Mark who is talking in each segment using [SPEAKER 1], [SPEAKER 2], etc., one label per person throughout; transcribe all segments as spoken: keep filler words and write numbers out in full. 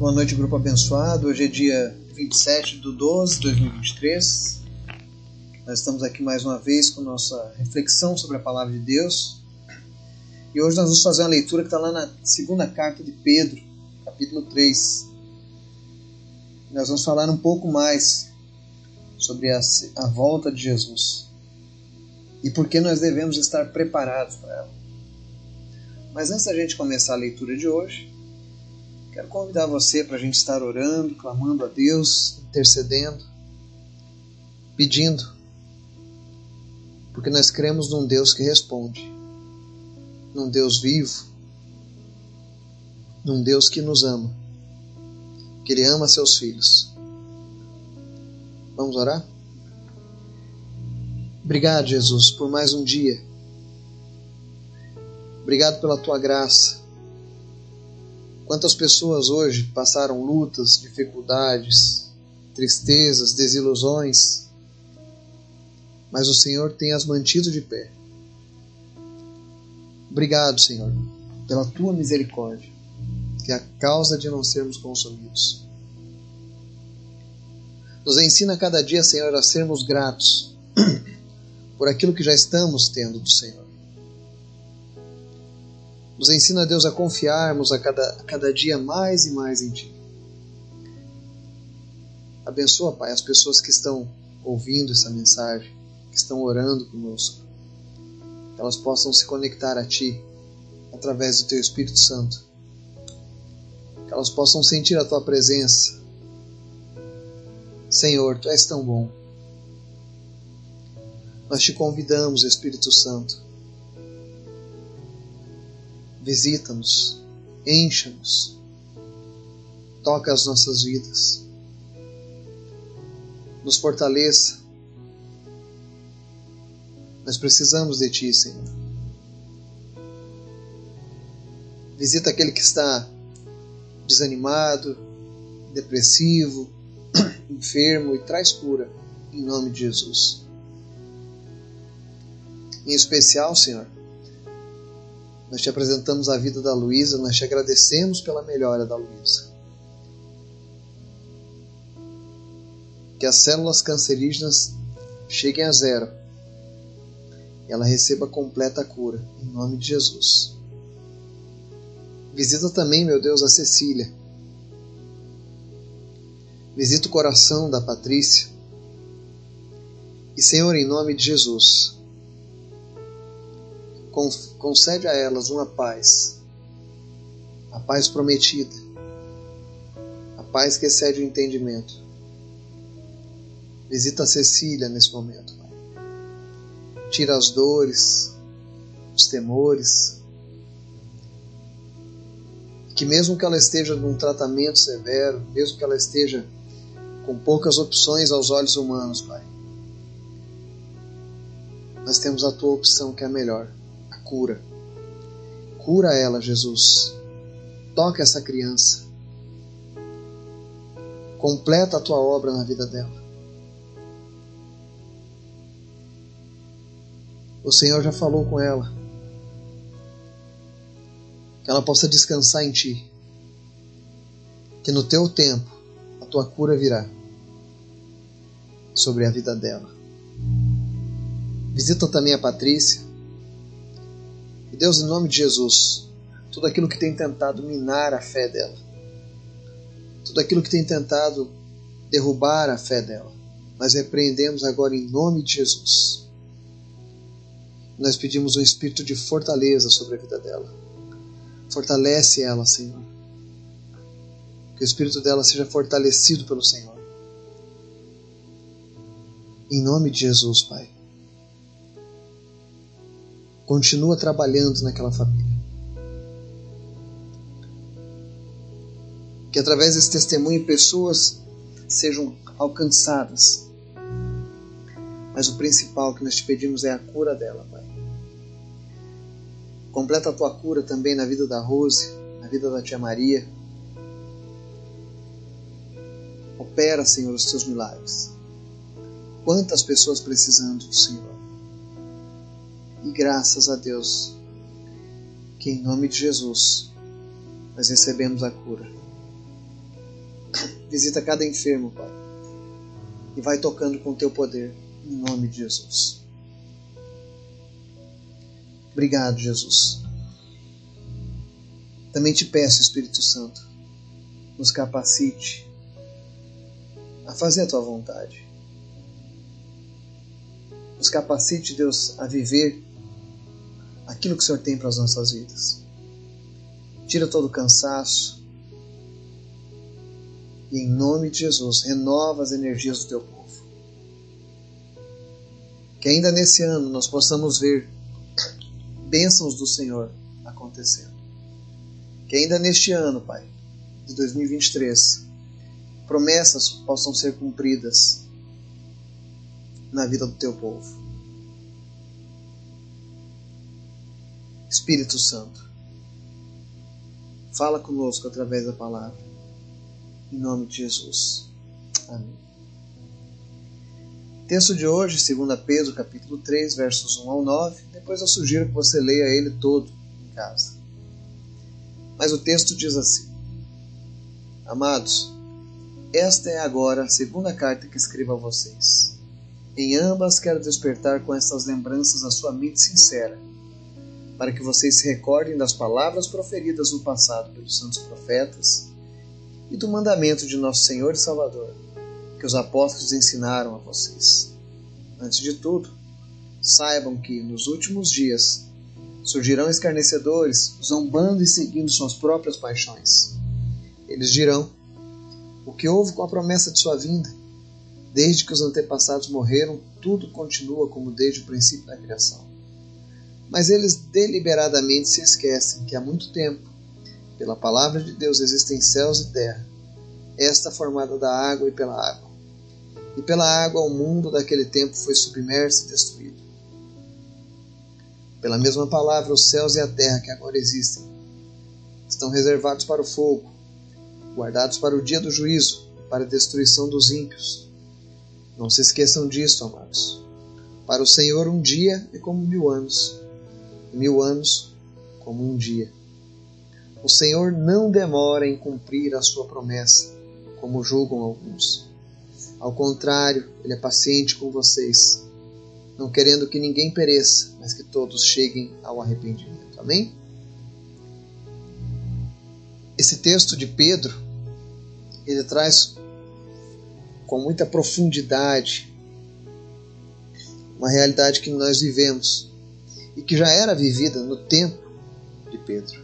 [SPEAKER 1] Boa noite, grupo abençoado. Hoje é dia vinte e sete de doze de dois mil e vinte e três. Nós estamos aqui mais uma vez com nossa reflexão sobre a Palavra de Deus. E hoje nós vamos fazer uma leitura que está lá na segunda carta de Pedro, capítulo três. Nós vamos falar um pouco mais sobre a, a volta de Jesus e por que nós devemos estar preparados para ela. Mas antes da gente começar a leitura de hoje, quero convidar você para a gente estar orando, clamando a Deus, intercedendo, pedindo, porque nós cremos num Deus que responde, num Deus vivo, num Deus que nos ama, que Ele ama seus filhos. Vamos orar? Obrigado, Jesus, por mais um dia. Obrigado pela Tua graça. Quantas pessoas hoje passaram lutas, dificuldades, tristezas, desilusões, mas o Senhor tem as mantido de pé. Obrigado, Senhor, pela Tua misericórdia, que é a causa de não sermos consumidos. Nos ensina cada dia, Senhor, a sermos gratos por aquilo que já estamos tendo do Senhor. Nos ensina, Deus, a confiarmos a cada, a cada dia mais e mais em Ti. Abençoa, Pai, as pessoas que estão ouvindo essa mensagem, que estão orando conosco, que elas possam se conectar a Ti através do Teu Espírito Santo, que elas possam sentir a Tua presença. Senhor, Tu és tão bom. Nós Te convidamos, Espírito Santo. Visita-nos, encha-nos, toca as nossas vidas, nos fortaleça. Nós precisamos de Ti, Senhor. Visita aquele que está desanimado, depressivo, enfermo e traz cura, em nome de Jesus. Em especial, Senhor, nós Te apresentamos a vida da Luísa, nós Te agradecemos pela melhora da Luísa. Que as células cancerígenas cheguem a zero e ela receba completa cura, em nome de Jesus. Visita também, meu Deus, a Cecília. Visita o coração da Patrícia. E, Senhor, em nome de Jesus, concede a elas uma paz, a paz prometida, a paz que excede o entendimento. Visita a Cecília nesse momento, Pai. Tira as dores, os temores, que mesmo que ela esteja num tratamento severo, mesmo que ela esteja com poucas opções aos olhos humanos, Pai, nós temos a Tua opção que é a melhor. Cura. Cura ela, Jesus. Toca essa criança. Completa a Tua obra na vida dela. O Senhor já falou com ela. Que ela possa descansar em Ti. Que no Teu tempo a Tua cura virá sobre a vida dela. Visita também a Patrícia. E Deus, em nome de Jesus, tudo aquilo que tem tentado minar a fé dela, tudo aquilo que tem tentado derrubar a fé dela, nós repreendemos agora em nome de Jesus. Nós pedimos um espírito de fortaleza sobre a vida dela. Fortalece ela, Senhor. Que o espírito dela seja fortalecido pelo Senhor. Em nome de Jesus, Pai. Continua trabalhando naquela família. Que através desse testemunho pessoas sejam alcançadas. Mas o principal que nós Te pedimos é a cura dela, Pai. Completa a Tua cura também na vida da Rose, na vida da tia Maria. Opera, Senhor, os Teus milagres. Quantas pessoas precisando do Senhor. E graças a Deus, que em nome de Jesus, nós recebemos a cura. Visita cada enfermo, Pai. E vai tocando com o Teu poder, em nome de Jesus. Obrigado, Jesus. Também te peço, Espírito Santo, nos capacite a fazer a Tua vontade. Nos capacite, Deus, a viver aquilo que o Senhor tem para as nossas vidas. Tira todo o cansaço e, em nome de Jesus, renova as energias do Teu povo. Que ainda nesse ano nós possamos ver bênçãos do Senhor acontecendo. Que ainda neste ano, Pai, de dois mil e vinte e três, promessas possam ser cumpridas na vida do Teu povo. Espírito Santo, fala conosco através da palavra. Em nome de Jesus. Amém. Texto de hoje, segundo Pedro, capítulo três, versos um ao nove. Depois eu sugiro que você leia ele todo em casa. Mas o texto diz assim: Amados, esta é agora a segunda carta que escrevo a vocês. Em ambas quero despertar com estas lembranças a sua mente sincera, para que vocês se recordem das palavras proferidas no passado pelos santos profetas e do mandamento de nosso Senhor e Salvador, que os apóstolos ensinaram a vocês. Antes de tudo, saibam que, nos últimos dias, surgirão escarnecedores, zombando e seguindo suas próprias paixões. Eles dirão: o que houve com a promessa de sua vinda? Desde que os antepassados morreram, tudo continua como desde o princípio da criação. Mas eles deliberadamente se esquecem que há muito tempo, pela palavra de Deus, existem céus e terra, esta formada da água e pela água. E pela água o mundo daquele tempo foi submerso e destruído. Pela mesma palavra, os céus e a terra que agora existem estão reservados para o fogo, guardados para o dia do juízo, para a destruição dos ímpios. Não se esqueçam disto, amados. Para o Senhor um dia é como mil anos, e mil anos como um dia. O Senhor não demora em cumprir a sua promessa, como julgam alguns. Ao contrário, Ele é paciente com vocês, não querendo que ninguém pereça, mas que todos cheguem ao arrependimento. Amém? Esse texto de Pedro, ele traz com muita profundidade uma realidade que nós vivemos e que já era vivida no tempo de Pedro.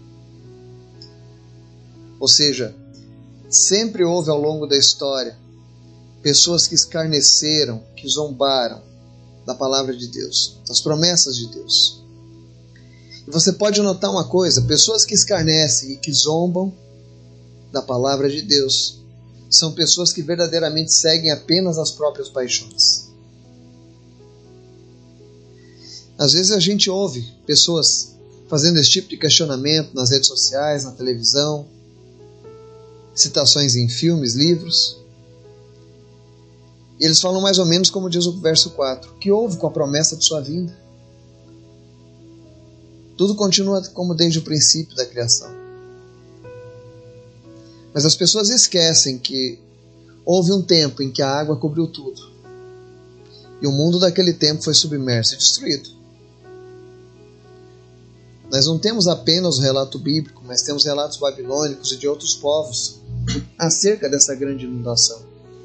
[SPEAKER 1] Ou seja, sempre houve ao longo da história pessoas que escarneceram, que zombaram da palavra de Deus, das promessas de Deus. E você pode notar uma coisa: pessoas que escarnecem e que zombam da palavra de Deus são pessoas que verdadeiramente seguem apenas as próprias paixões. Às vezes a gente ouve pessoas fazendo esse tipo de questionamento nas redes sociais, na televisão, citações em filmes, livros. E eles falam mais ou menos como diz o verso quatro: que houve com a promessa de sua vinda? Tudo continua como desde o princípio da criação. Mas as pessoas esquecem que houve um tempo em que a água cobriu tudo. E o mundo daquele tempo foi submerso e destruído. Nós não temos apenas o relato bíblico, mas temos relatos babilônicos e de outros povos acerca dessa grande inundação.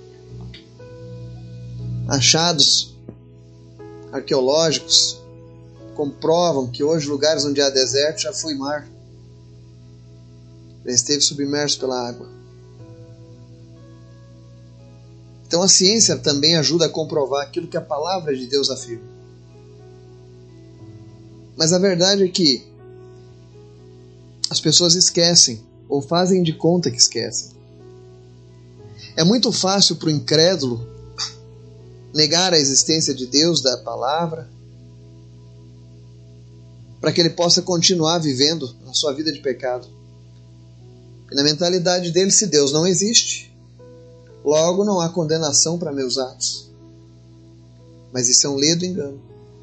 [SPEAKER 1] Achados arqueológicos comprovam que hoje lugares onde há deserto já foi mar. Já esteve submerso pela água. Então a ciência também ajuda a comprovar aquilo que a palavra de Deus afirma. Mas a verdade é que as pessoas esquecem, ou fazem de conta que esquecem. É muito fácil para o incrédulo negar a existência de Deus, da palavra, para que ele possa continuar vivendo a sua vida de pecado. E na mentalidade dele, se Deus não existe, logo não há condenação para meus atos. Mas isso é um ledo engano.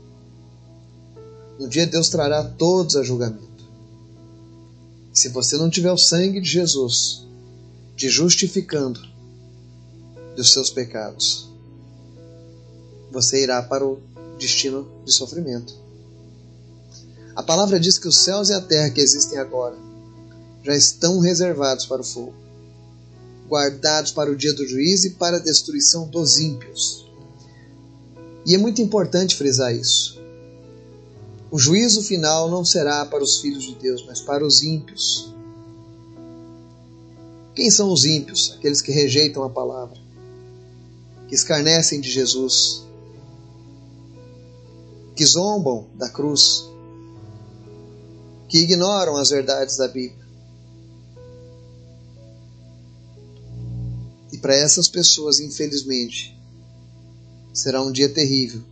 [SPEAKER 1] Um dia Deus trará todos a julgamento. Se você não tiver o sangue de Jesus te justificando dos seus pecados, você irá para o destino de sofrimento. A palavra diz que os céus e a terra que existem agora já estão reservados para o fogo, guardados para o dia do juízo e para a destruição dos ímpios. E é muito importante frisar isso. O juízo final não será para os filhos de Deus, mas para os ímpios. Quem são os ímpios? Aqueles que rejeitam a palavra, que escarnecem de Jesus, que zombam da cruz, que ignoram as verdades da Bíblia. E para essas pessoas, infelizmente, será um dia terrível.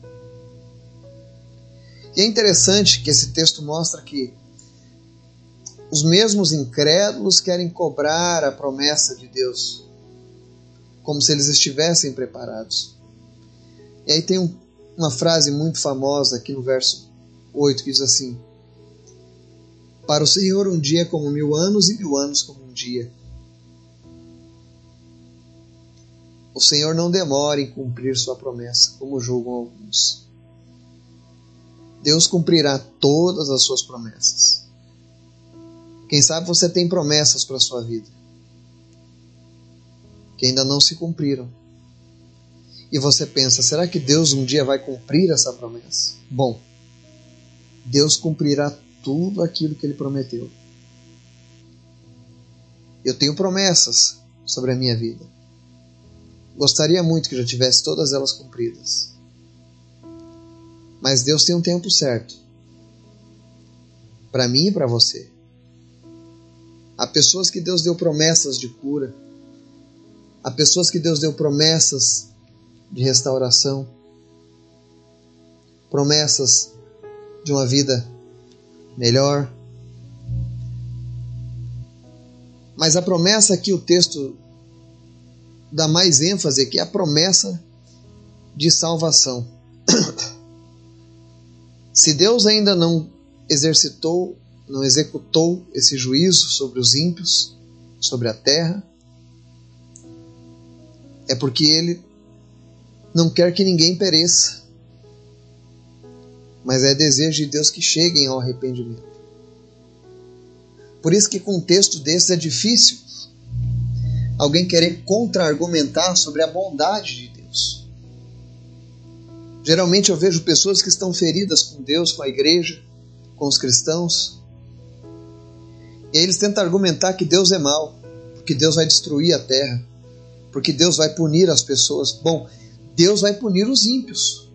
[SPEAKER 1] E é interessante que esse texto mostra que os mesmos incrédulos querem cobrar a promessa de Deus, como se eles estivessem preparados. E aí tem um, uma frase muito famosa aqui no verso oito que diz assim: para o Senhor um dia é como mil anos e mil anos como um dia. O Senhor não demora em cumprir sua promessa, como julgam alguns. Deus cumprirá todas as suas promessas. Quem sabe você tem promessas para a sua vida que ainda não se cumpriram. E você pensa, será que Deus um dia vai cumprir essa promessa? Bom, Deus cumprirá tudo aquilo que Ele prometeu. Eu tenho promessas sobre a minha vida. Gostaria muito que já tivesse todas elas cumpridas. Mas Deus tem um tempo certo para mim e para você. Há pessoas que Deus deu promessas de cura. Há pessoas que Deus deu promessas de restauração. Promessas de uma vida melhor. Mas a promessa que o texto dá mais ênfase aqui é a promessa de salvação. Se Deus ainda não exercitou, não executou esse juízo sobre os ímpios, sobre a terra, é porque Ele não quer que ninguém pereça. Mas é desejo de Deus que cheguem ao arrependimento. Por isso que com um texto desses é difícil alguém querer contra-argumentar sobre a bondade de Deus. Geralmente eu vejo pessoas que estão feridas com Deus, com a igreja, com os cristãos. E aí eles tentam argumentar que Deus é mau, porque Deus vai destruir a terra, porque Deus vai punir as pessoas. Bom, Deus vai punir os ímpios.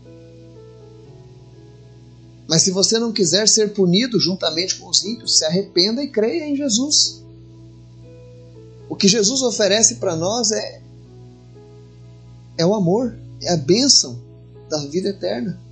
[SPEAKER 1] Mas se você não quiser ser punido juntamente com os ímpios, se arrependa e creia em Jesus. O que Jesus oferece para nós é, é o amor, é a bênção da vida eterna.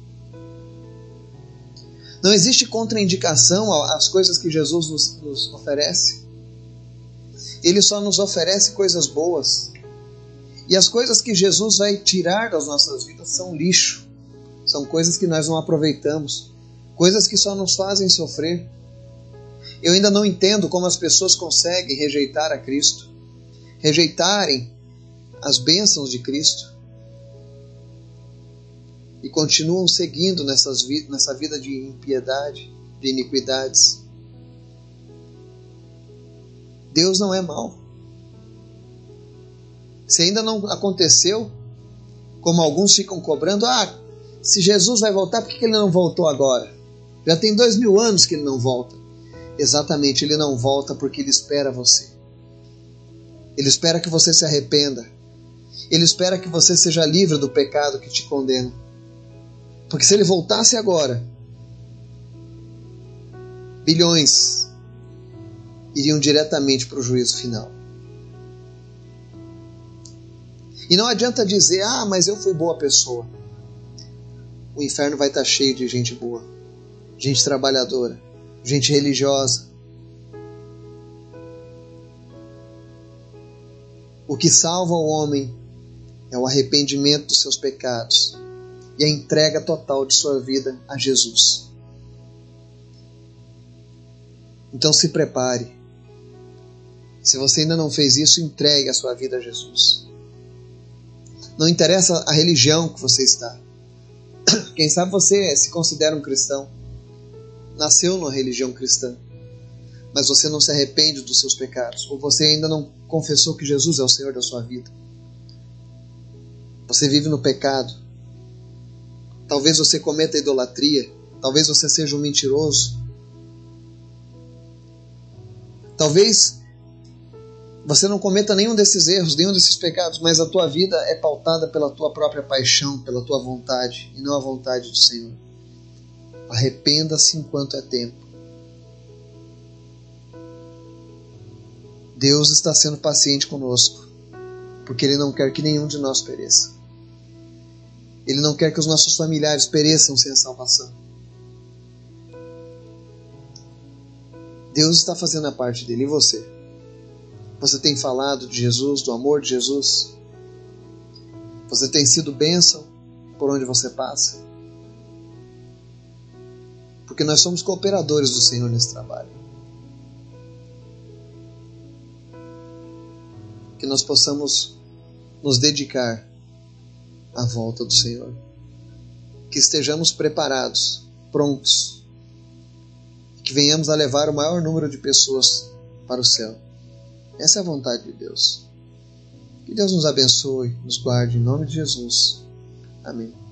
[SPEAKER 1] Não existe contraindicação às coisas que Jesus nos, nos oferece. Ele só nos oferece coisas boas. E as coisas que Jesus vai tirar das nossas vidas são lixo. São coisas que nós não aproveitamos. Coisas que só nos fazem sofrer. Eu ainda não entendo como as pessoas conseguem rejeitar a Cristo. Rejeitarem as bênçãos de Cristo. E continuam seguindo nessas vi- nessa vida de impiedade, de iniquidades. Deus não é mau. Se ainda não aconteceu, como alguns ficam cobrando, ah, se Jesus vai voltar, por que ele não voltou agora? Já tem dois mil anos que ele não volta. Exatamente, ele não volta porque ele espera você. Ele espera que você se arrependa. Ele espera que você seja livre do pecado que te condena. Porque se ele voltasse agora, bilhões iriam diretamente para o juízo final. E não adianta dizer, ah, mas eu fui boa pessoa. O inferno vai estar cheio de gente boa, gente trabalhadora, gente religiosa. O que salva o homem é o arrependimento dos seus pecados e a entrega total de sua vida a Jesus. Então se prepare. Se você ainda não fez isso, entregue a sua vida a Jesus. Não interessa a religião que você está. Quem sabe você se considera um cristão, nasceu numa religião cristã, mas você não se arrepende dos seus pecados, ou você ainda não confessou que Jesus é o Senhor da sua vida. Você vive no pecado. Talvez você cometa idolatria, talvez você seja um mentiroso. Talvez você não cometa nenhum desses erros, nenhum desses pecados, mas a tua vida é pautada pela tua própria paixão, pela tua vontade, e não a vontade do Senhor. Arrependa-se enquanto é tempo. Deus está sendo paciente conosco, porque Ele não quer que nenhum de nós pereça. Ele não quer que os nossos familiares pereçam sem a salvação. Deus está fazendo a parte dele, e você? Você tem falado de Jesus, do amor de Jesus? Você tem sido bênção por onde você passa? Porque nós somos cooperadores do Senhor nesse trabalho. Que nós possamos nos dedicar à volta do Senhor. Que estejamos preparados, prontos. Que venhamos a levar o maior número de pessoas para o céu. Essa é a vontade de Deus. Que Deus nos abençoe, nos guarde, em nome de Jesus. Amém.